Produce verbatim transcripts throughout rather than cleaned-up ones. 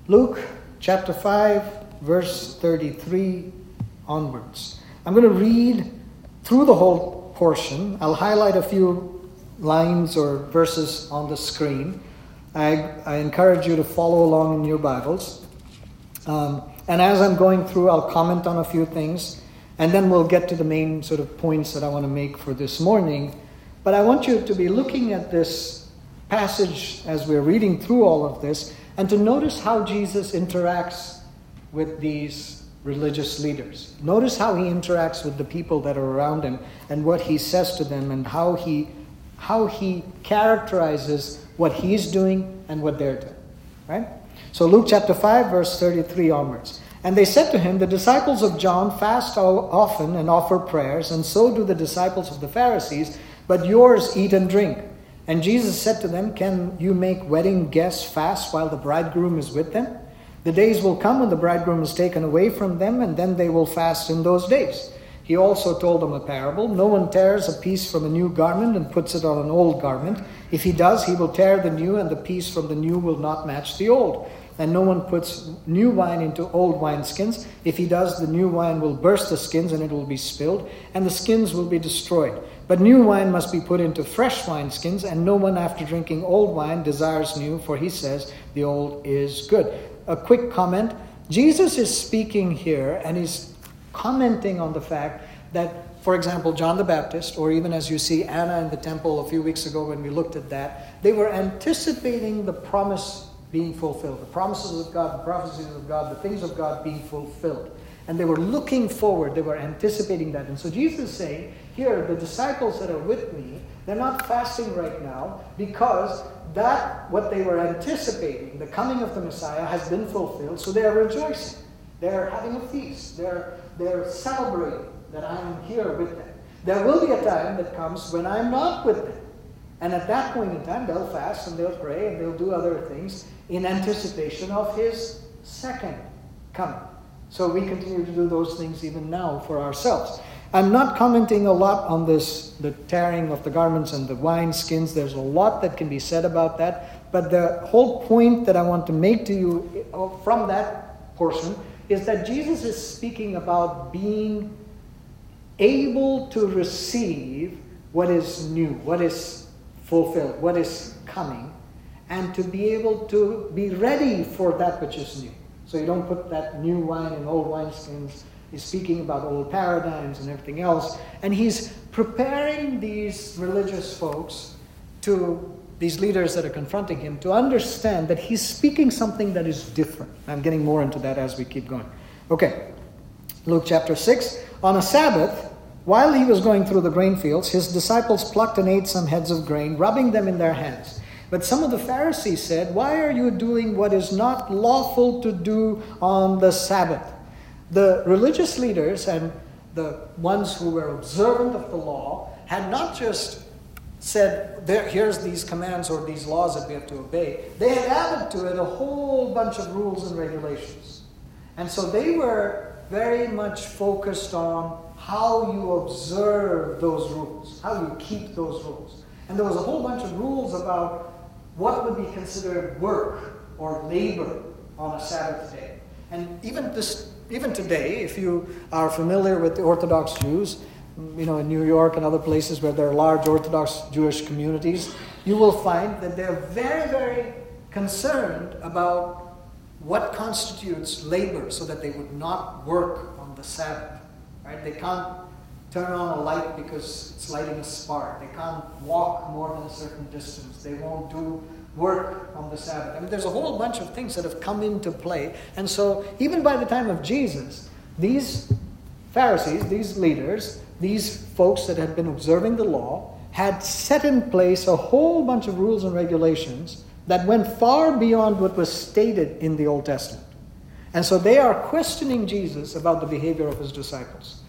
Luke chapter five, verse thirty-three onwards. I'm going to read through the whole portion. I'll highlight a few lines or verses on the screen. I, I encourage you to follow along in your Bibles. Um, and as I'm going through, I'll comment on a few things. And then we'll get to the main sort of points that I want to make for this morning. But I want you to be looking at this passage as we're reading through all of this, and to notice how Jesus interacts with these religious leaders. Notice how he interacts with the people that are around him, and what he says to them, and how he how he characterizes what he's doing and what they're doing. Right? So Luke chapter five, verse thirty-three onwards. And they said to him, "The disciples of John fast often and offer prayers, and so do the disciples of the Pharisees, but yours eat and drink." And Jesus said to them, "Can you make wedding guests fast while the bridegroom is with them? The days will come when the bridegroom is taken away from them, and then they will fast in those days." He also told them a parable. "No one tears a piece from a new garment and puts it on an old garment. If he does, he will tear the new, and the piece from the new will not match the old. And no one puts new wine into old wineskins. If he does, the new wine will burst the skins, and it will be spilled, and the skins will be destroyed. But new wine must be put into fresh wineskins, and no one after drinking old wine desires new, for he says the old is good." A quick comment. Jesus is speaking here, and he's commenting on the fact that, for example, John the Baptist, or even as you see Anna in the temple a few weeks ago when we looked at that, they were anticipating the promise being fulfilled. The promises of God, the prophecies of God, the things of God being fulfilled. And they were looking forward. They were anticipating that. And so Jesus is saying, here, the disciples that are with me, they're not fasting right now because that, what they were anticipating, the coming of the Messiah, has been fulfilled. So they are rejoicing. They're having a feast. They're, they're celebrating that I am here with them. There will be a time that comes when I'm not with them. And at that point in time, they'll fast and they'll pray and they'll do other things in anticipation of his second coming. So we continue to do those things even now for ourselves. I'm not commenting a lot on this, the tearing of the garments and the wine skins. There's a lot that can be said about that. But the whole point that I want to make to you from that portion is that Jesus is speaking about being able to receive what is new, what is fulfilled, what is coming, and to be able to be ready for that which is new. So you don't put that new wine in old wineskins. He's speaking about old paradigms and everything else. And he's preparing these religious folks, to these leaders that are confronting him, to understand that he's speaking something that is different. I'm getting more into that as we keep going. Okay, Luke chapter six. On a Sabbath, while he was going through the grain fields, his disciples plucked and ate some heads of grain, rubbing them in their hands. But some of the Pharisees said, "Why are you doing what is not lawful to do on the Sabbath?" The religious leaders and the ones who were observant of the law had not just said, there, here's these commands or these laws that we have to obey. They had added to it a whole bunch of rules and regulations. And so they were very much focused on how you observe those rules, how you keep those rules. And there was a whole bunch of rules about what would be considered work or labor on a Sabbath day. And even this, even today, if you are familiar with the Orthodox Jews, you know, in New York and other places where there are large Orthodox Jewish communities, you will find that they're very, very concerned about what constitutes labor, so that they would not work on the Sabbath. Right? They can't turn on a light because it's lighting a spark. They can't walk more than a certain distance. They won't do work on the Sabbath. I mean, there's a whole bunch of things that have come into play. And so even by the time of Jesus, these Pharisees, these leaders, these folks that had been observing the law, had set in place a whole bunch of rules and regulations that went far beyond what was stated in the Old Testament. And so they are questioning Jesus about the behavior of his disciples.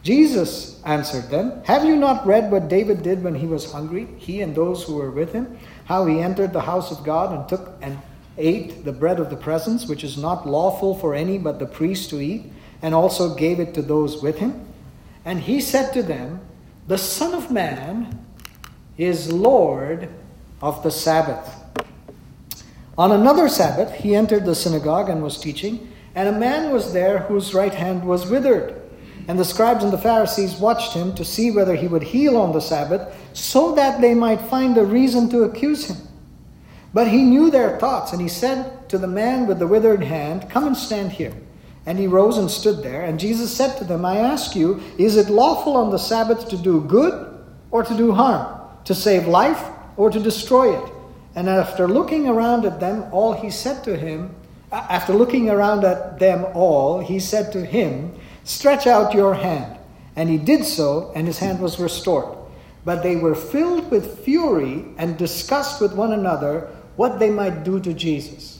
Jesus answered them, "Have you not read what David did when he was hungry, he and those who were with him? How he entered the house of God and took and ate the bread of the presence, which is not lawful for any but the priest to eat, and also gave it to those with him? And he said to them, the Son of Man is Lord of the Sabbath." On another Sabbath, he entered the synagogue and was teaching, and a man was there whose right hand was withered. And the scribes and the Pharisees watched him to see whether he would heal on the Sabbath, so that they might find a reason to accuse him. But he knew their thoughts, and he said to the man with the withered hand, "Come and stand here." And he rose and stood there. And Jesus said to them, "I ask you, is it lawful on the Sabbath to do good or to do harm, to save life or to destroy it?" And after looking around at them all, he said to him, after looking around at them all, he said to him, "Stretch out your hand." And he did so, and his hand was restored. But they were filled with fury and discussed with one another what they might do to Jesus.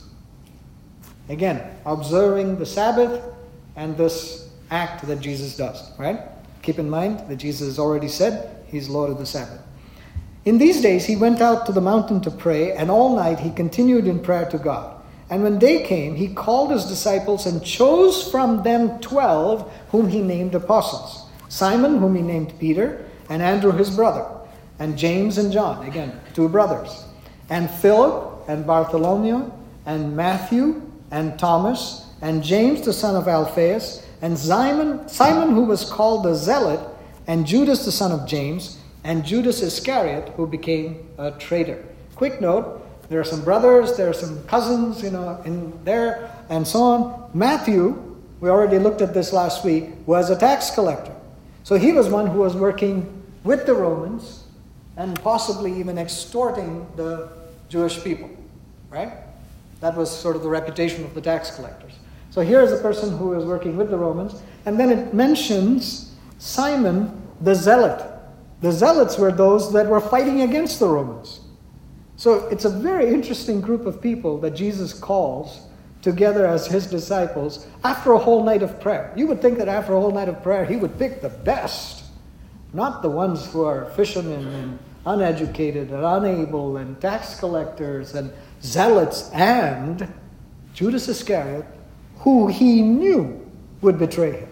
Again, observing the Sabbath and this act that Jesus does, right? Keep in mind that Jesus has already said he's Lord of the Sabbath. In these days he went out to the mountain to pray, and all night he continued in prayer to God. And when day came, he called his disciples and chose from them twelve whom he named apostles. Simon, whom he named Peter, and Andrew his brother, and James and John, again, two brothers, and Philip and Bartholomew, and Matthew and Thomas, and James the son of Alphaeus, and Simon, Simon who was called the Zealot, and Judas the son of James, and Judas Iscariot, who became a traitor. Quick note, there are some brothers, there are some cousins, you know, in there, and so on. Matthew, we already looked at this last week, was a tax collector. So he was one who was working with the Romans and possibly even extorting the Jewish people, right? That was sort of the reputation of the tax collectors. So here is a person who is working with the Romans. And then it mentions Simon the Zealot. The Zealots were those that were fighting against the Romans. So it's a very interesting group of people that Jesus calls together as his disciples after a whole night of prayer. You would think that after a whole night of prayer, he would pick the best, not the ones who are fishermen and uneducated and unable and tax collectors and zealots and Judas Iscariot, who he knew would betray him.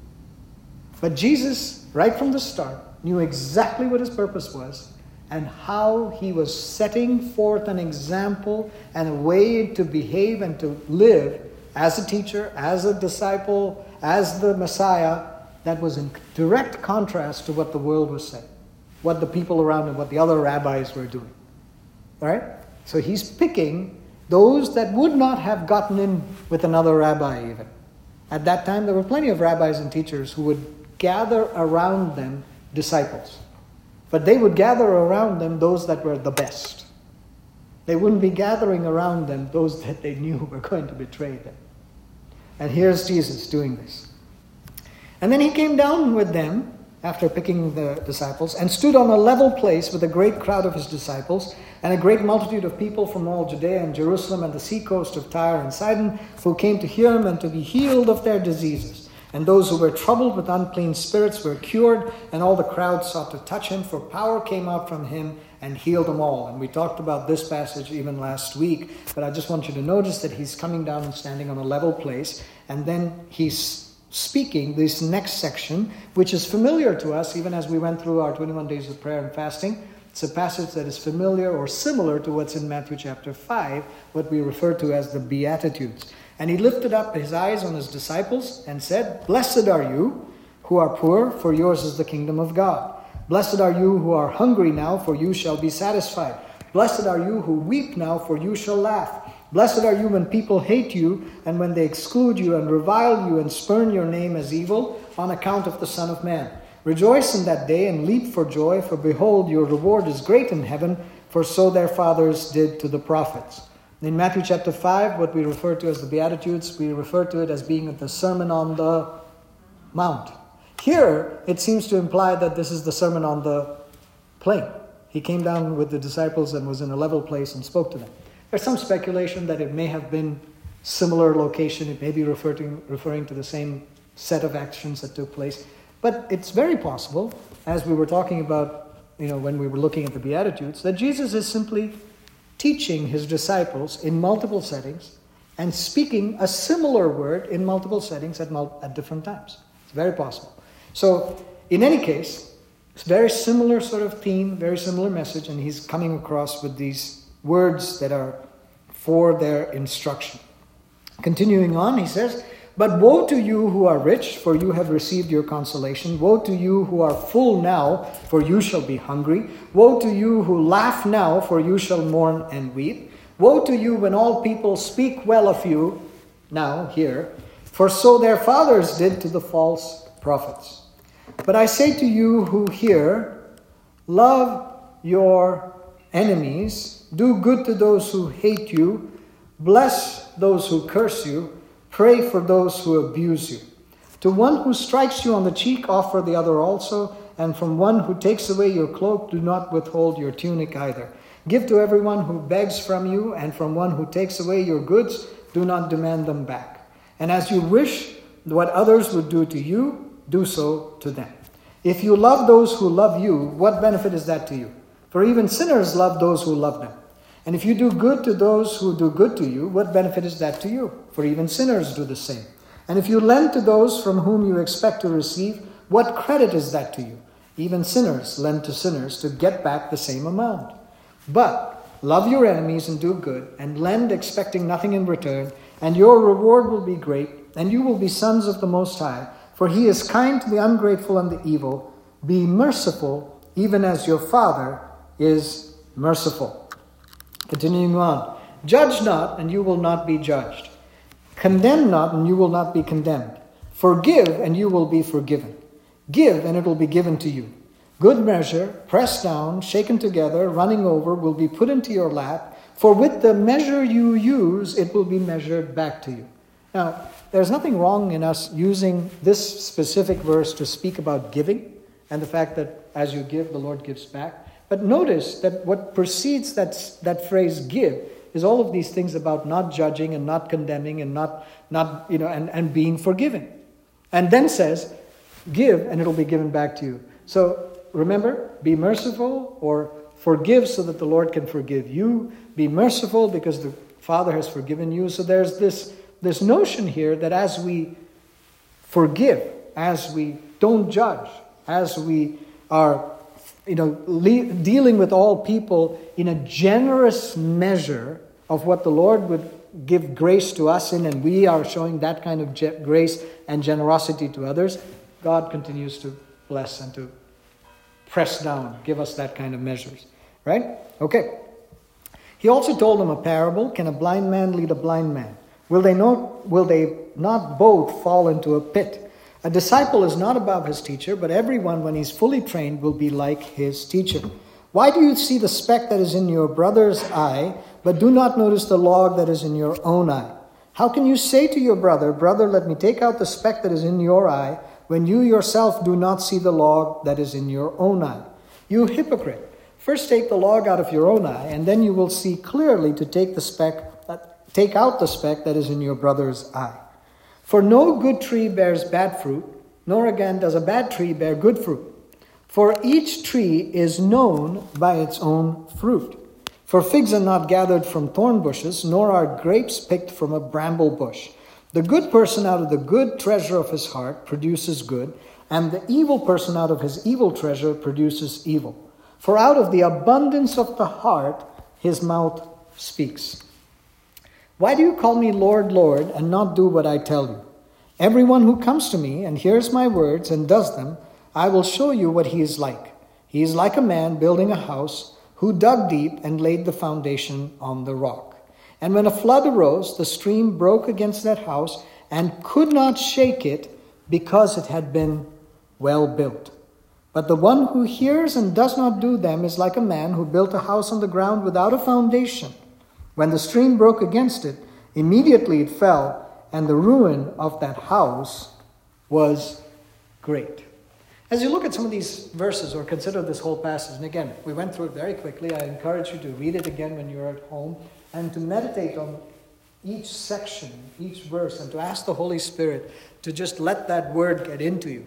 But Jesus, right from the start, knew exactly what his purpose was and how he was setting forth an example and a way to behave and to live as a teacher, as a disciple, as the Messiah, that was in direct contrast to what the world was saying, what the people around him, what the other rabbis were doing. All right? So he's picking those that would not have gotten in with another rabbi even. At that time, there were plenty of rabbis and teachers who would gather around them disciples. But they would gather around them those that were the best. They wouldn't be gathering around them those that they knew were going to betray them. And here's Jesus doing this. And then he came down with them after picking the disciples and stood on a level place with a great crowd of his disciples and a great multitude of people from all Judea and Jerusalem and the seacoast of Tyre and Sidon, who came to hear him and to be healed of their diseases. And those who were troubled with unclean spirits were cured, and all the crowd sought to touch him, for power came out from him and healed them all. And we talked about this passage even last week, but I just want you to notice that he's coming down and standing on a level place, and then he's speaking this next section, which is familiar to us even as we went through our twenty-one days of prayer and fasting. It's a passage that is familiar or similar to what's in Matthew chapter five, what we refer to as the Beatitudes. And he lifted up his eyes on his disciples and said, "Blessed are you who are poor, for yours is the kingdom of God. Blessed are you who are hungry now, for you shall be satisfied. Blessed are you who weep now, for you shall laugh. Blessed are you when people hate you, and when they exclude you and revile you and spurn your name as evil on account of the Son of Man. Rejoice in that day and leap for joy, for behold, your reward is great in heaven, for so their fathers did to the prophets." In Matthew chapter five, what we refer to as the Beatitudes, we refer to it as being the Sermon on the Mount. Here, it seems to imply that this is the Sermon on the Plain. He came down with the disciples and was in a level place and spoke to them. There's some speculation that it may have been similar location. It may be referring to, referring to the same set of actions that took place. But it's very possible, as we were talking about, you know, when we were looking at the Beatitudes, that Jesus is simply teaching his disciples in multiple settings and speaking a similar word in multiple settings at, mul- at different times. It's very possible. So, in any case, it's a very similar sort of theme, very similar message, and he's coming across with these words that are for their instruction. Continuing on, he says, "But woe to you who are rich, for you have received your consolation. Woe to you who are full now, for you shall be hungry. Woe to you who laugh now, for you shall mourn and weep. Woe to you when all people speak well of you," now here, "for so their fathers did to the false prophets. But I say to you who hear, love your enemies, do good to those who hate you, bless those who curse you, pray for those who abuse you. To one who strikes you on the cheek, offer the other also, and from one who takes away your cloak, do not withhold your tunic either. Give to everyone who begs from you, and from one who takes away your goods, do not demand them back. And as you wish what others would do to you, do so to them. If you love those who love you, what benefit is that to you? For even sinners love those who love them. And if you do good to those who do good to you, what benefit is that to you? For even sinners do the same. And if you lend to those from whom you expect to receive, what credit is that to you? Even sinners lend to sinners to get back the same amount. But love your enemies and do good, and lend expecting nothing in return, and your reward will be great, and you will be sons of the Most High. For he is kind to the ungrateful and the evil. Be merciful, even as your Father is merciful. Continuing on. Judge not, and you will not be judged. Condemn not, and you will not be condemned. Forgive, and you will be forgiven. Give, and it will be given to you. Good measure, pressed down, shaken together, running over, will be put into your lap. For with the measure you use, it will be measured back to you. Now, there's nothing wrong in us using this specific verse to speak about giving and the fact that as you give, the Lord gives back. But notice that what precedes that, that phrase give is all of these things about not judging and not condemning and not, not you know, and, and being forgiving. And then says, give and it'll be given back to you. So remember, be merciful or forgive so that the Lord can forgive you. Be merciful because the Father has forgiven you. So there's this This notion here that as we forgive, as we don't judge, as we are, you know, le- dealing with all people in a generous measure of what the Lord would give grace to us in, and we are showing that kind of ge- grace and generosity to others, God continues to bless and to press down, give us that kind of measures, right? Okay. He also told them a parable. Can a blind man lead a blind man? Will they not, will they not both fall into a pit? A disciple is not above his teacher, but everyone, when he's fully trained, will be like his teacher. Why do you see the speck that is in your brother's eye, but do not notice the log that is in your own eye? How can you say to your brother, brother, let me take out the speck that is in your eye, when you yourself do not see the log that is in your own eye? You hypocrite! First take the log out of your own eye, and then you will see clearly to take the speck Take out the speck that is in your brother's eye. For no good tree bears bad fruit, nor again does a bad tree bear good fruit. For each tree is known by its own fruit. For figs are not gathered from thorn bushes, nor are grapes picked from a bramble bush. The good person out of the good treasure of his heart produces good, and the evil person out of his evil treasure produces evil. For out of the abundance of the heart his mouth speaks. Why do you call me Lord, Lord, and not do what I tell you? Everyone who comes to me and hears my words and does them, I will show you what he is like. He is like a man building a house who dug deep and laid the foundation on the rock. And when a flood arose, the stream broke against that house and could not shake it because it had been well built. But the one who hears and does not do them is like a man who built a house on the ground without a foundation. When the stream broke against it, immediately it fell, and the ruin of that house was great. As you look at some of these verses or consider this whole passage, and again, we went through it very quickly. I encourage you to read it again when you're at home and to meditate on each section, each verse, and to ask the Holy Spirit to just let that word get into you.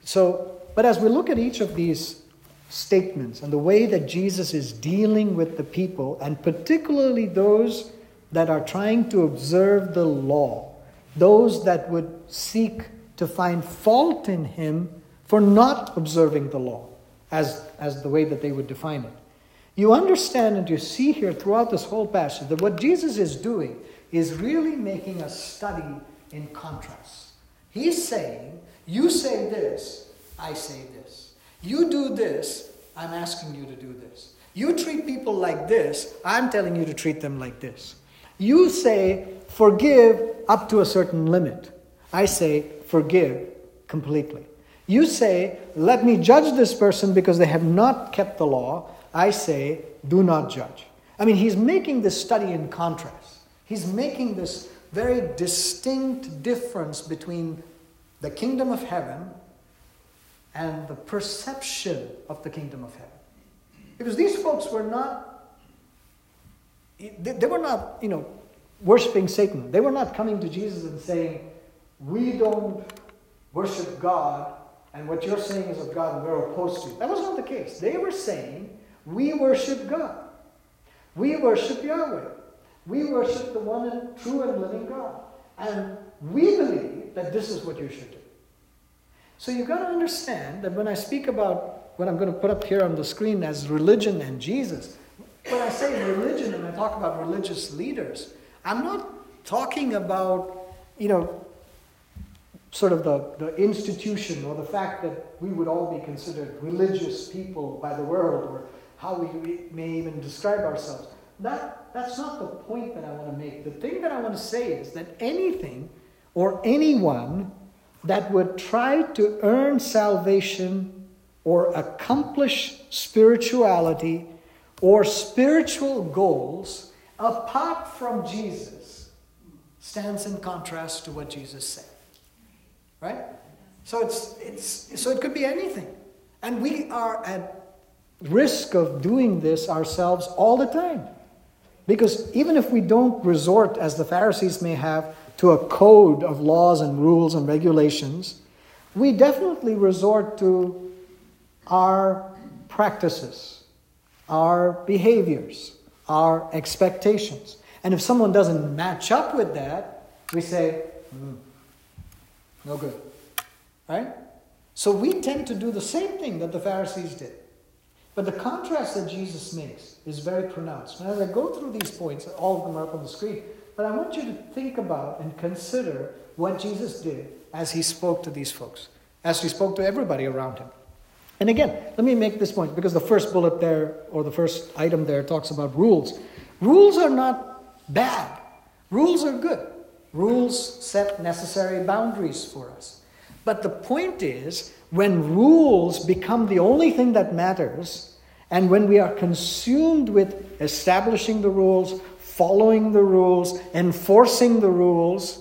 So, but as we look at each of these statements and the way that Jesus is dealing with the people, and particularly those that are trying to observe the law, those that would seek to find fault in him for not observing the law, as, as the way that they would define it. you understand and you see here throughout this whole passage that what Jesus is doing is really making a study in contrast. He's saying, you say this, I say this. You do this, I'm asking you to do this. You treat people like this, I'm telling you to treat them like this. You say, forgive up to a certain limit. I say, forgive completely. You say, let me judge this person because they have not kept the law. I say, do not judge. I mean, he's making this study in contrast. He's making this very distinct difference between the kingdom of heaven and the perception of the kingdom of heaven. Because these folks were not, they, they were not, you know, worshiping Satan. They were not coming to Jesus and saying, we don't worship God, and what you're saying is of God, and we're opposed to it. That was not the case. They were saying, we worship God. We worship Yahweh. We worship the one and true and living God. And we believe that this is what you should do. So you've got to understand that when I speak about what I'm going to put up here on the screen as religion and Jesus, when I say religion and I talk about religious leaders, I'm not talking about, you know, sort of the, the institution or the fact that we would all be considered religious people by the world, or how we may even describe ourselves. That, that's not the point that I want to make. The thing that I want to say is that anything or anyone that would try to earn salvation or accomplish spirituality or spiritual goals apart from Jesus stands in contrast to what Jesus said. Right? So it's it's so it could be anything. And we are at risk of doing this ourselves all the time. Because even if we don't resort, as the Pharisees may have, to a code of laws and rules and regulations, we definitely resort to our practices, our behaviors, our expectations. And if someone doesn't match up with that, we say, mm, no good. Right? So we tend to do the same thing that the Pharisees did. But the contrast that Jesus makes is very pronounced. And as I go through these points, all of them are up on the screen, but I want you to think about and consider what Jesus did as he spoke to these folks, as he spoke to everybody around him. And again, let me make this point, because the first bullet there, or the first item there, talks about rules. Rules are not bad. Rules are good. Rules set necessary boundaries for us. But the point is, when rules become the only thing that matters, and when we are consumed with establishing the rules, following the rules, enforcing the rules,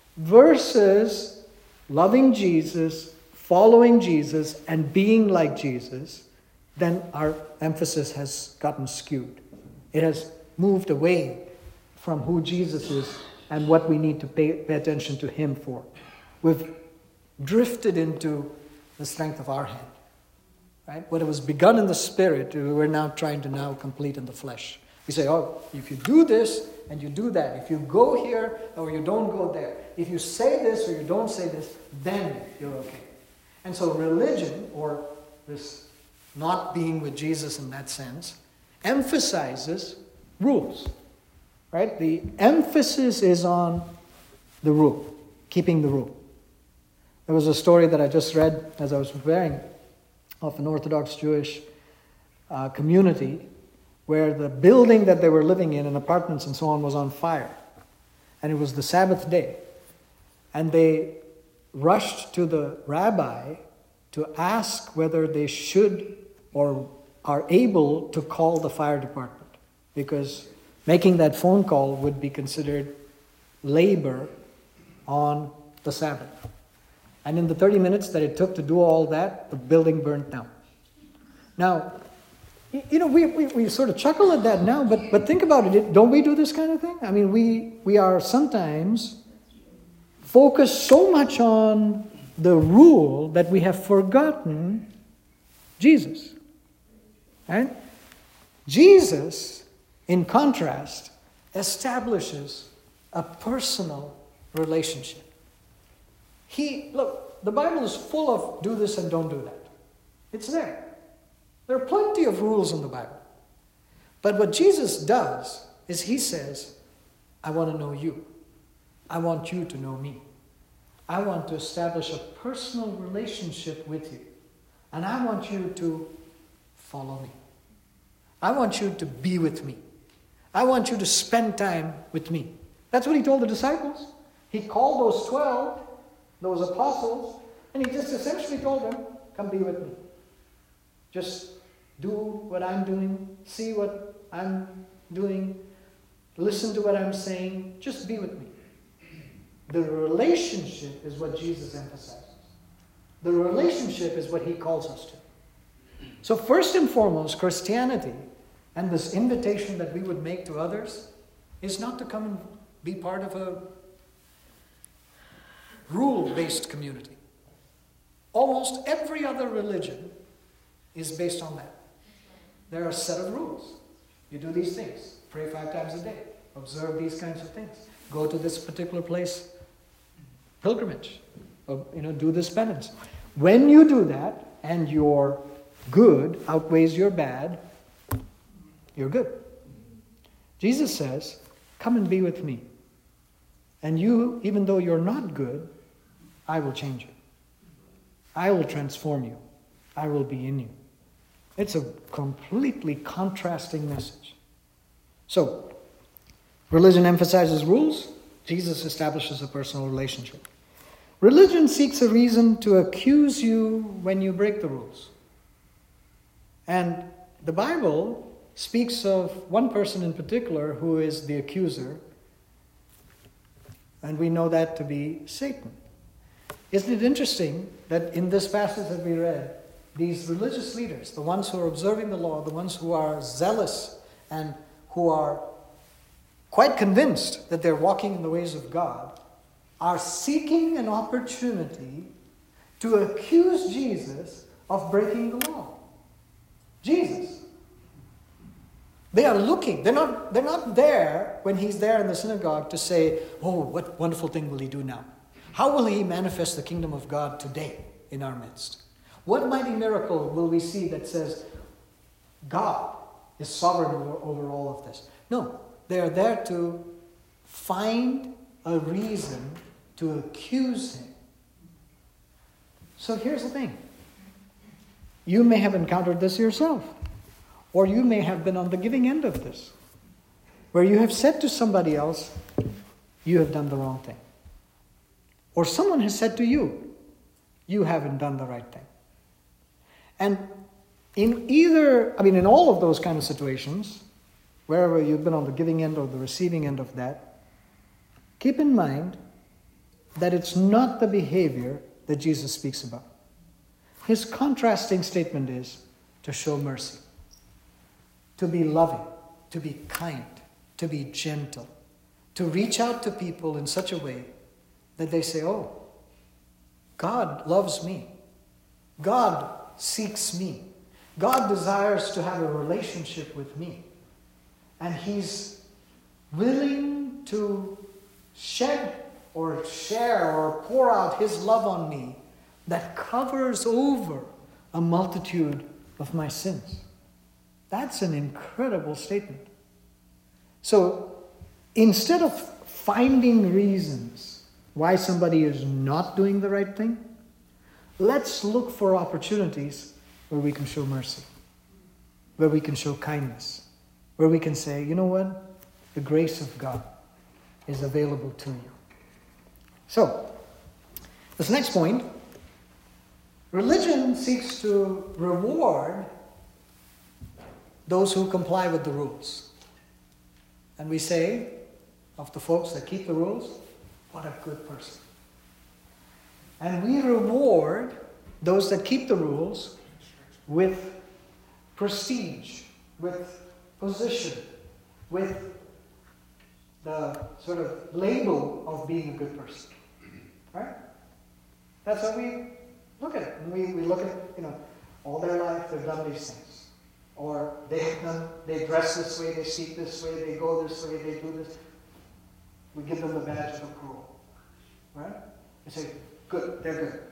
versus loving Jesus, following Jesus, and being like Jesus, then our emphasis has gotten skewed. It has moved away from who Jesus is and what we need to pay, pay attention to him for. We've drifted into the strength of our hand. Right? What was begun in the spirit, we're now trying to now complete in the flesh. We say, oh, if you do this and you do that, if you go here or you don't go there, if you say this or you don't say this, then you're okay. And so religion, or this not being with Jesus in that sense, emphasizes rules. Right? The emphasis is on the rule, keeping the rule. There was a story that I just read as I was preparing of an Orthodox Jewish uh, community where the building that they were living in, and apartments and so on, was on fire. And it was the Sabbath day. And they rushed to the rabbi to ask whether they should or are able to call the fire department, because making that phone call would be considered labor on the Sabbath. And in the thirty minutes that it took to do all that, the building burnt down. Now, you know, we, we, we sort of chuckle at that now, but, but think about it. Don't we do this kind of thing? I mean, we, we are sometimes focused so much on the rule that we have forgotten Jesus. Right? Jesus, in contrast, establishes a personal relationship. He, look, the Bible is full of do this and don't do that. It's there. There are plenty of rules in the Bible. But what Jesus does is he says, I want to know you. I want you to know me. I want to establish a personal relationship with you. And I want you to follow me. I want you to be with me. I want you to spend time with me. That's what he told the disciples. He called those twelve, those apostles, and he just essentially told them, come be with me. Just do what I'm doing, see what I'm doing, listen to what I'm saying, just be with me. The relationship is what Jesus emphasizes. The relationship is what he calls us to. So first and foremost, Christianity and this invitation that we would make to others is not to come and be part of a rule-based community. Almost every other religion is based on that. There are a set of rules. You do these things. Pray five times a day. Observe these kinds of things. Go to this particular place. Pilgrimage. Or, you know, do this penance. When you do that, and your good outweighs your bad, you're good. Jesus says, come and be with me. And you, even though you're not good, I will change you. I will transform you. I will be in you. It's a completely contrasting message. So, religion emphasizes rules. Jesus establishes a personal relationship. Religion seeks a reason to accuse you when you break the rules. And the Bible speaks of one person in particular who is the accuser, and we know that to be Satan. Isn't it interesting that in this passage that we read, these religious leaders, the ones who are observing the law, the ones who are zealous and who are quite convinced that they're walking in the ways of God, are seeking an opportunity to accuse Jesus of breaking the law. Jesus. They are looking. They're not, they're not there when he's there in the synagogue to say, oh, what wonderful thing will he do now? How will he manifest the kingdom of God today in our midst? What mighty miracle will we see that says God is sovereign over, over all of this? No, they are there to find a reason to accuse him. So here's the thing. You may have encountered this yourself. Or you may have been on the giving end of this, where you have said to somebody else, you have done the wrong thing. Or someone has said to you, you haven't done the right thing. And in either, I mean, in all of those kind of situations, wherever you've been on the giving end or the receiving end of that, keep in mind that it's not the behavior that Jesus speaks about. His contrasting statement is to show mercy. To be loving, to be kind, to be gentle, to reach out to people in such a way that they say, oh, God loves me. God seeks me. God desires to have a relationship with me. And he's willing to shed or share or pour out his love on me that covers over a multitude of my sins. That's an incredible statement. So instead of finding reasons why somebody is not doing the right thing, let's look for opportunities where we can show mercy, where we can show kindness, where we can say, you know what? The grace of God is available to you. So, this next point, religion seeks to reward those who comply with the rules. And we say, of the folks that keep the rules, what a good person. And we reward those that keep the rules with prestige, with position, with the sort of label of being a good person. Right? That's how we look at it. And we, we look at, you know, all their life they've done these things. Or they done, they dress this way, they speak this way, they go this way, they do this. We give them the badge of approval. Right? We say, good, they're good.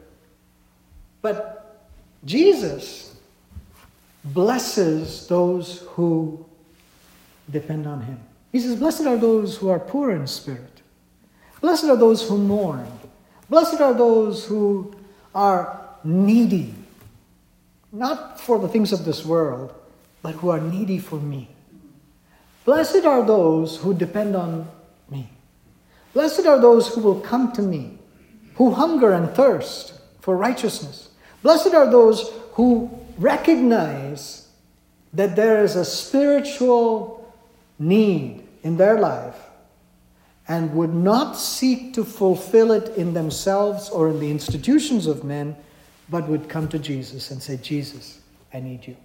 But Jesus blesses those who depend on Him. He says, blessed are those who are poor in spirit. Blessed are those who mourn. Blessed are those who are needy. Not for the things of this world, but who are needy for me. Blessed are those who depend on me. Blessed are those who will come to me, who hunger and thirst for righteousness. Blessed are those who recognize that there is a spiritual need in their life and would not seek to fulfill it in themselves or in the institutions of men, but would come to Jesus and say, Jesus, I need you.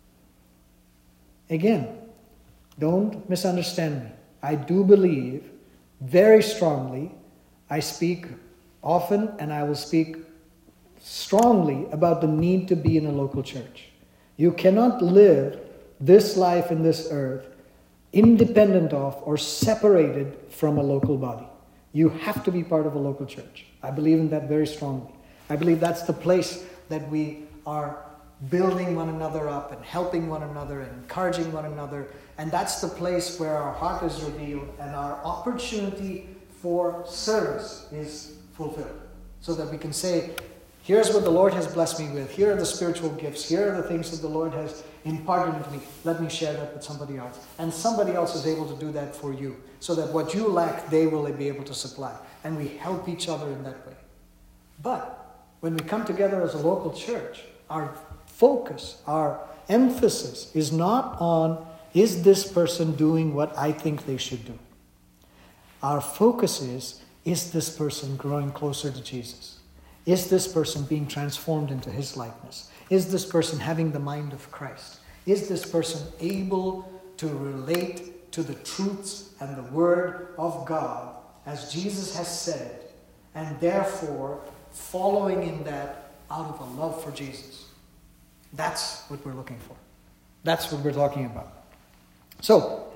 Again, don't misunderstand me. I do believe very strongly, I speak often and I will speak strongly about the need to be in a local church. You cannot live this life in this earth independent of or separated from a local body. You have to be part of a local church. I believe in that very strongly. I believe that's the place that we are building one another up and helping one another and encouraging one another. And that's the place where our heart is revealed and our opportunity for service is fulfilled. So that we can say, here's what the Lord has blessed me with. Here are the spiritual gifts. Here are the things that the Lord has imparted into me. Let me share that with somebody else. And somebody else is able to do that for you. So that what you lack, they will be able to supply. And we help each other in that way. But when we come together as a local church, our focus, our emphasis is not on, is this person doing what I think they should do? Our focus is, is this person growing closer to Jesus? Is this person being transformed into His likeness? Is this person having the mind of Christ? Is this person able to relate to the truths and the Word of God as Jesus has said, and therefore following in that out of a love for Jesus? That's what we're looking for. That's what we're talking about. So,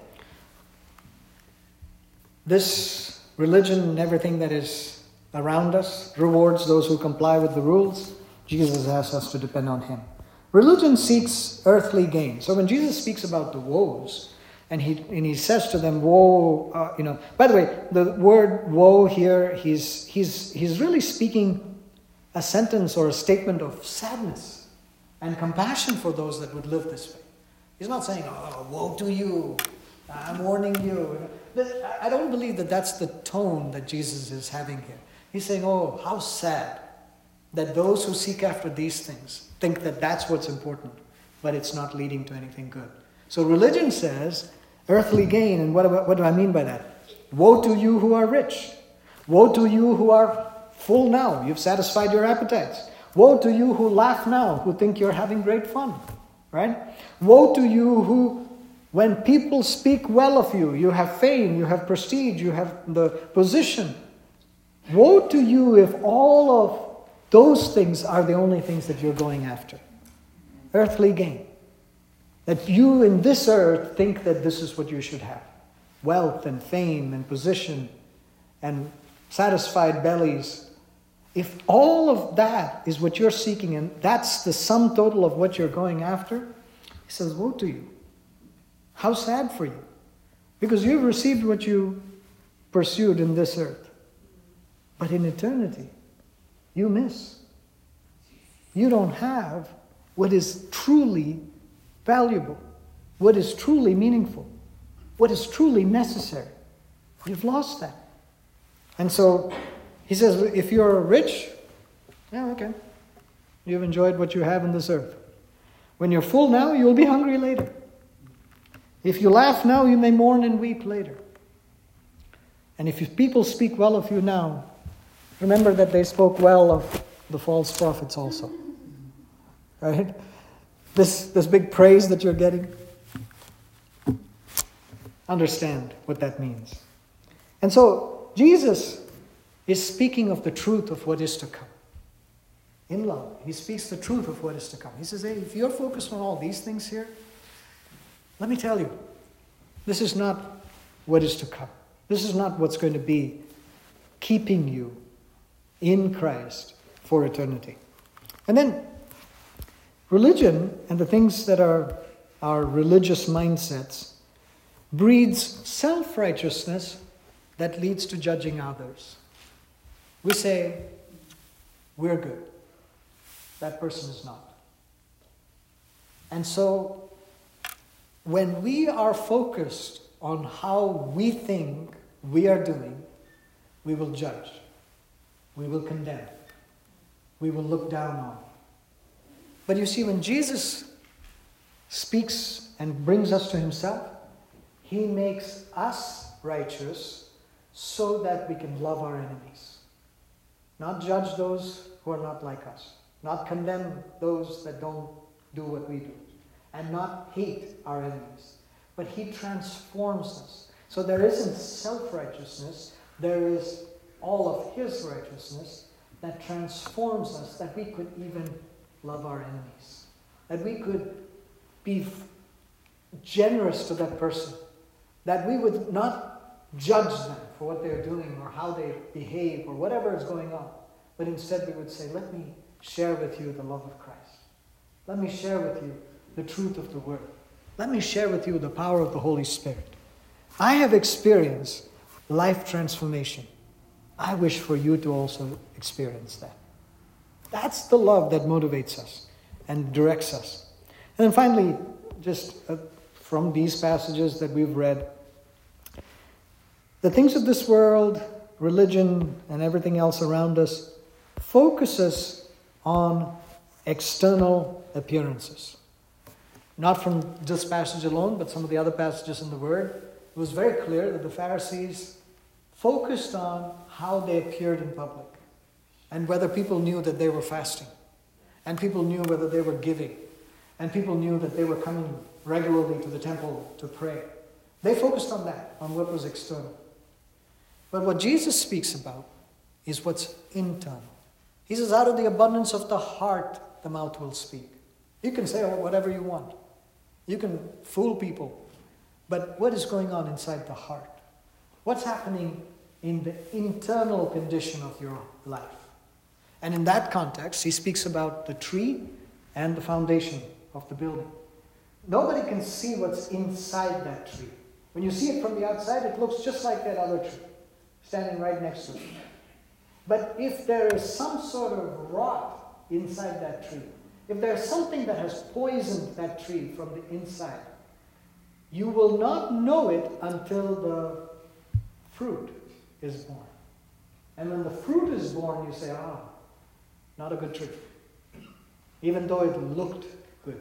this religion and everything that is around us rewards those who comply with the rules. Jesus asks us to depend on Him. Religion seeks earthly gain. So when Jesus speaks about the woes, and he and he says to them, "Woe!" Uh, you know. By the way, the word "woe" here, he's he's he's really speaking a sentence or a statement of sadness and compassion for those that would live this way. He's not saying, "Oh, woe to you! I'm warning you." I don't believe that that's the tone that Jesus is having here. He's saying, "Oh, how sad that those who seek after these things think that that's what's important, but it's not leading to anything good." So religion says earthly gain, and what, what do I mean by that? Woe to you who are rich. Woe to you who are full now. You've satisfied your appetites. Woe to you who laugh now, who think you're having great fun. Right? Woe to you who, when people speak well of you, you have fame, you have prestige, you have the position. Woe to you if all of those things are the only things that you're going after. Earthly gain. That you in this earth think that this is what you should have. Wealth and fame and position and satisfied bellies. If all of that is what you're seeking and that's the sum total of what you're going after, he says, woe to you. How sad for you. Because you've received what you pursued in this earth. But in eternity, you miss. You don't have what is truly valuable, what is truly meaningful, what is truly necessary. You've lost that. And so he says, if you're rich, yeah, okay. You've enjoyed what you have in this earth. When you're full now, you'll be hungry later. If you laugh now, you may mourn and weep later. And if people speak well of you now, remember that they spoke well of the false prophets also. Right? This, this big praise that you're getting, understand what that means. And so, Jesus is speaking of the truth of what is to come. In love, he speaks the truth of what is to come. He says, hey, if you're focused on all these things here, let me tell you, this is not what is to come. This is not what's going to be keeping you in Christ for eternity. And then, religion and the things that are our religious mindsets breeds self-righteousness that leads to judging others. We say, we're good. That person is not. And so, when we are focused on how we think we are doing, we will judge. We will condemn. We will look down on. But you see, when Jesus speaks and brings us to himself, he makes us righteous so that we can love our enemies. Not judge those who are not like us. Not condemn those that don't do what we do. And not hate our enemies. But he transforms us. So there isn't self-righteousness. There is all of his righteousness that transforms us, that we could even love our enemies. That we could be generous to that person. That we would not judge them for what they're doing or how they behave or whatever is going on. But instead we would say, let me share with you the love of Christ. Let me share with you the truth of the Word. Let me share with you the power of the Holy Spirit. I have experienced life transformation. I wish for you to also experience that. That's the love that motivates us and directs us. And then finally, just uh, from these passages that we've read, the things of this world, religion, and everything else around us focuses on external appearances. Not from this passage alone, but some of the other passages in the Word. It was very clear that the Pharisees focused on how they appeared in public and whether people knew that they were fasting and people knew whether they were giving and people knew that they were coming regularly to the temple to pray. They focused on that, on what was external. But what Jesus speaks about is what's internal. He says, out of the abundance of the heart, the mouth will speak. You can say whatever you want. You can fool people. But what is going on inside the heart? What's happening in the internal condition of your life? And in that context, he speaks about the tree and the foundation of the building. Nobody can see what's inside that tree. When you see it from the outside, it looks just like that other tree, standing right next to it. But if there is some sort of rot inside that tree, if there's something that has poisoned that tree from the inside, you will not know it until the fruit is born. And when the fruit is born, you say, ah, not a good tree. Even though it looked good.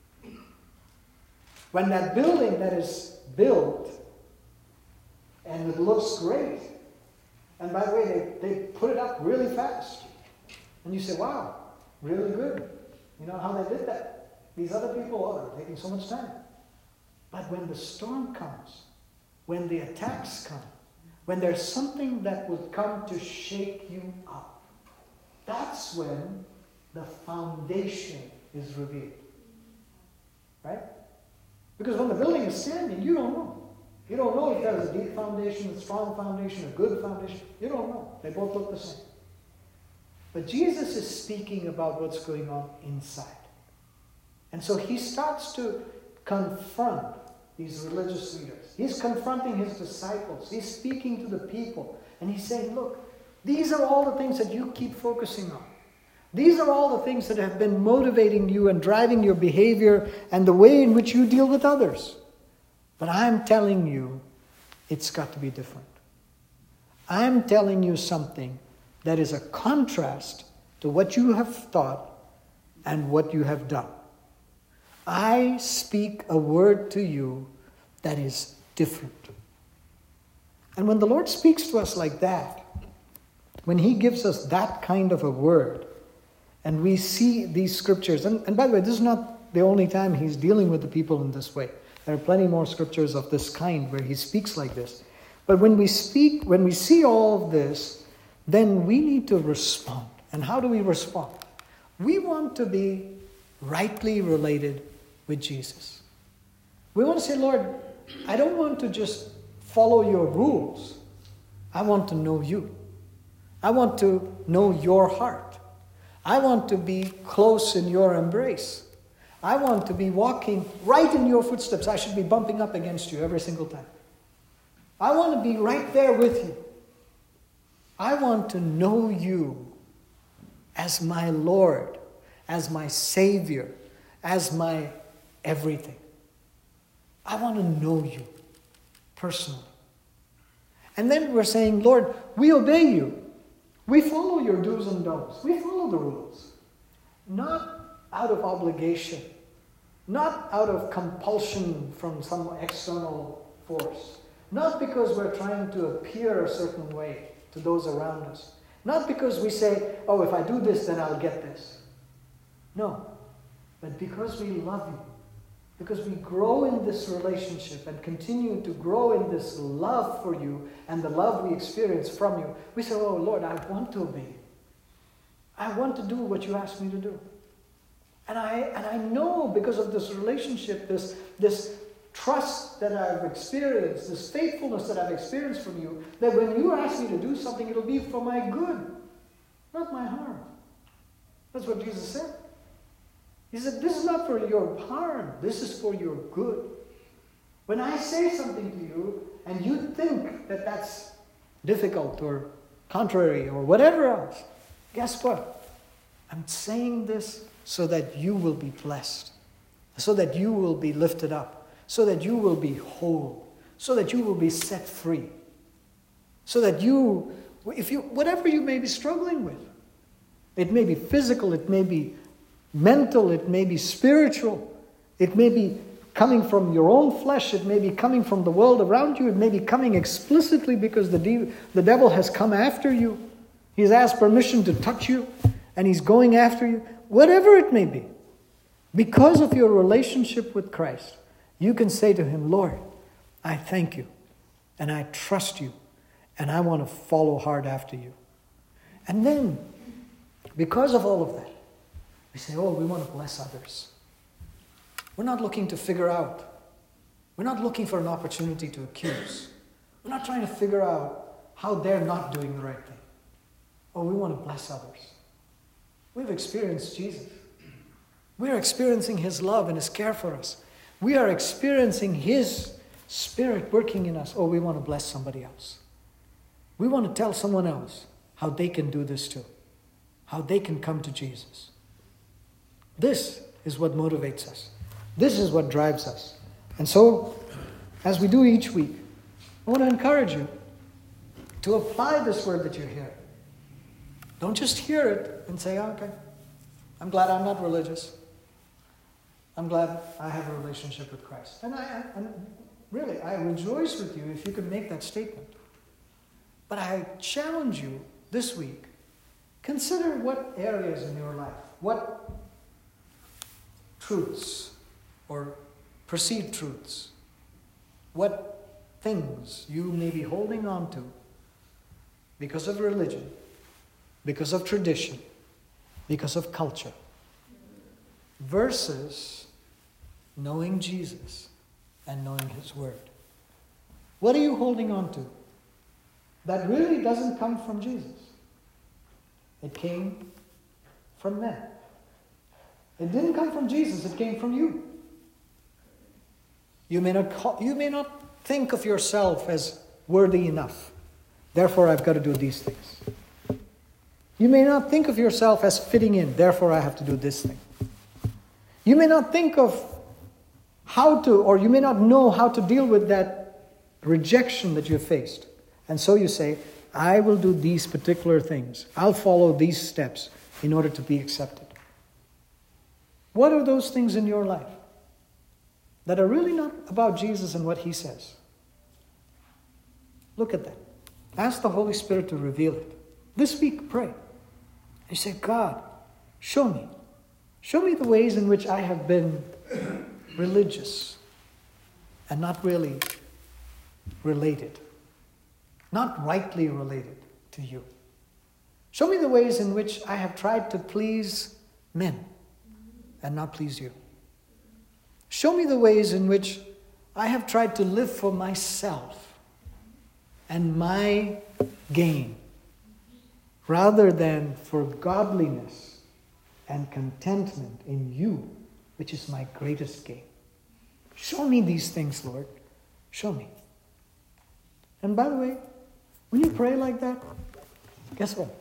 When that building that is built, and it looks great, and by the way, they, they put it up really fast. And you say, wow, really good. You know how they did that? These other people, oh, they're taking so much time. But when the storm comes, when the attacks come, when there's something that would come to shake you up, that's when the foundation is revealed. Right? Because when the building is standing, you don't know. You don't know if there's a deep foundation, a strong foundation, a good foundation. You don't know. They both look the same. But Jesus is speaking about what's going on inside. And so he starts to confront these religious leaders. He's confronting his disciples. He's speaking to the people. And he's saying, look, these are all the things that you keep focusing on. These are all the things that have been motivating you and driving your behavior and the way in which you deal with others. But I'm telling you, it's got to be different. I'm telling you something that is a contrast to what you have thought and what you have done. I speak a word to you that is different. And when the Lord speaks to us like that, when he gives us that kind of a word, and we see these scriptures, and, and by the way, this is not the only time he's dealing with the people in this way. There are plenty more scriptures of this kind where he speaks like this. But when we speak, when we see all of this, then we need to respond. And how do we respond? We want to be rightly related with Jesus. We want to say, Lord, I don't want to just follow your rules. I want to know you. I want to know your heart. I want to be close in your embrace. I want to be walking right in your footsteps. I should be bumping up against you every single time. I want to be right there with you. I want to know you as my Lord, as my Savior, as my everything. I want to know you personally. And then we're saying, Lord, we obey you. We follow your do's and don'ts. We follow the rules. Not out of obligation. Not out of compulsion from some external force. Not because we're trying to appear a certain way to those around us. Not because we say, oh, if I do this, then I'll get this. No. But because we love you. Because we grow in this relationship and continue to grow in this love for you and the love we experience from you, we say, oh Lord, I want to obey you. I want to do what you asked me to do. And I and I know because of this relationship, this, this trust that I've experienced, this faithfulness that I've experienced from you, that when you ask me to do something, it'll be for my good, not my harm. That's what Jesus said. He said, this is not for your harm. This is for your good. When I say something to you and you think that that's difficult or contrary or whatever else, guess what? I'm saying this so that you will be blessed, so that you will be lifted up, so that you will be whole, so that you will be set free, so that you, if you, whatever you may be struggling with, it may be physical, it may be mental, it may be spiritual, it may be coming from your own flesh, it may be coming from the world around you, it may be coming explicitly because the, de- the devil has come after you. He's asked permission to touch you, and he's going after you. Whatever it may be, because of your relationship with Christ, you can say to him, Lord, I thank you, and I trust you, and I want to follow hard after you. And then, because of all of that, we say, oh, we want to bless others. We're not looking to figure out. We're not looking for an opportunity to accuse. We're not trying to figure out how they're not doing the right thing. Oh, we want to bless others. We've experienced Jesus. We are experiencing his love and his care for us. We are experiencing his Spirit working in us. Oh, we want to bless somebody else. We want to tell someone else how they can do this too. How they can come to Jesus. This is what motivates us. This is what drives us. And so, as we do each week, I want to encourage you to apply this word that you hear. Don't just hear it and say, oh, okay, I'm glad I'm not religious. I'm glad I have a relationship with Christ. And I, and really, I rejoice with you if you can make that statement. But I challenge you this week, consider what areas in your life, what truths or perceived truths, what things you may be holding on to because of religion, because of tradition, because of culture, versus knowing Jesus and knowing his word. What are you holding on to that really doesn't come from Jesus? It came from men. It didn't come from Jesus, it came from you. You may not call, you may not think of yourself as worthy enough. Therefore, I've got to do these things. You may not think of yourself as fitting in. Therefore, I have to do this thing. You may not think of how to, or you may not know how to deal with that rejection that you have faced. And so you say, I will do these particular things. I'll follow these steps in order to be accepted. What are those things in your life that are really not about Jesus and what he says? Look at that. Ask the Holy Spirit to reveal it. This week, pray. You say, God, show me. Show me the ways in which I have been religious and not really related. Not rightly related to you. Show me the ways in which I have tried to please men and not please you. Show me the ways in which I have tried to live for myself and my gain rather than for godliness and contentment in you which is my greatest gain. Show me these things, Lord. Show me. And by the way, when you pray like that, guess what?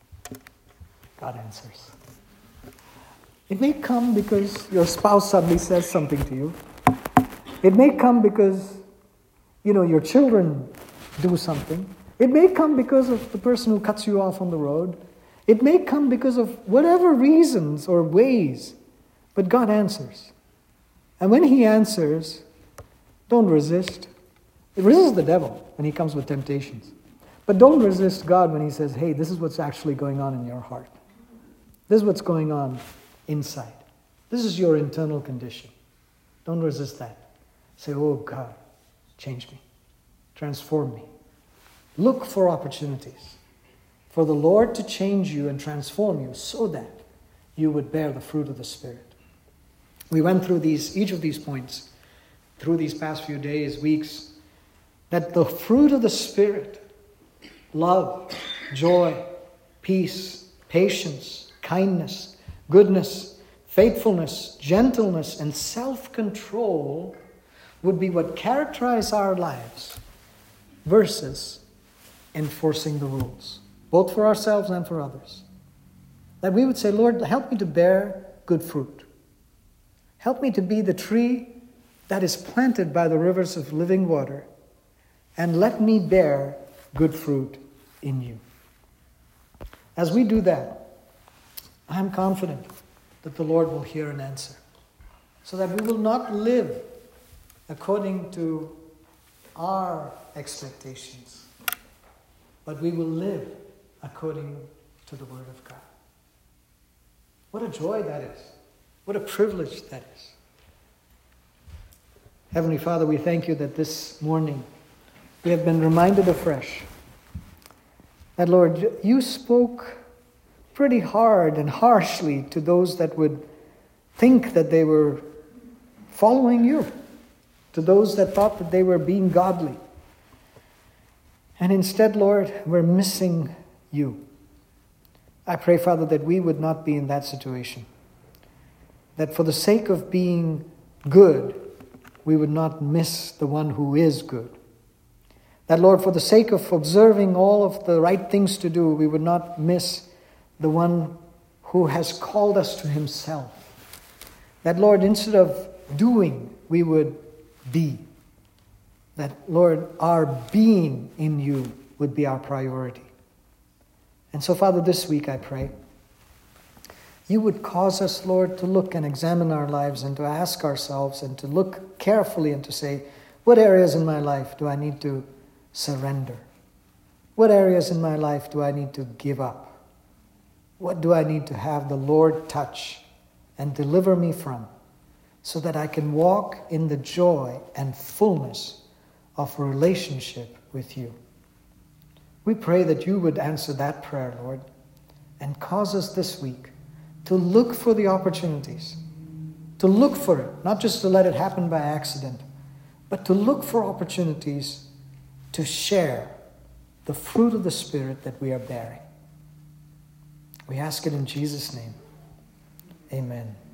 God answers. It may come because your spouse suddenly says something to you. It may come because, you know, your children do something. It may come because of the person who cuts you off on the road. It may come because of whatever reasons or ways, but God answers. And when He answers, don't resist. Resist the devil when he comes with temptations. But don't resist God when He says, hey, this is what's actually going on in your heart. This is what's going on inside. This is your internal condition. Don't resist that. Say, oh God, change me. Transform me. Look for opportunities for the Lord to change you and transform you so that you would bear the fruit of the Spirit. We went through these, each of these points through these past few days, weeks, that the fruit of the Spirit, love, joy, peace, patience, kindness, goodness, faithfulness, gentleness, and self-control would be what characterize our lives versus enforcing the rules, both for ourselves and for others. That we would say, Lord, help me to bear good fruit. Help me to be the tree that is planted by the rivers of living water, and let me bear good fruit in you. As we do that, I am confident that the Lord will hear and answer, so that we will not live according to our expectations, but we will live according to the Word of God. What a joy that is. What a privilege that is. Heavenly Father, we thank you that this morning we have been reminded afresh that, Lord, you spoke pretty hard and harshly to those that would think that they were following you, to those that thought that they were being godly. And instead, Lord, we're missing you. I pray, Father, that we would not be in that situation. That for the sake of being good, we would not miss the one who is good. That, Lord, for the sake of observing all of the right things to do, we would not miss the one who has called us to Himself. That, Lord, instead of doing, we would be. That, Lord, our being in you would be our priority. And so, Father, this week I pray you would cause us, Lord, to look and examine our lives and to ask ourselves and to look carefully and to say, what areas in my life do I need to surrender? What areas in my life do I need to give up? What do I need to have the Lord touch and deliver me from, so that I can walk in the joy and fullness of a relationship with you? We pray that you would answer that prayer, Lord, and cause us this week to look for the opportunities, to look for it, not just to let it happen by accident, but to look for opportunities to share the fruit of the Spirit that we are bearing. We ask it in Jesus' name. Amen.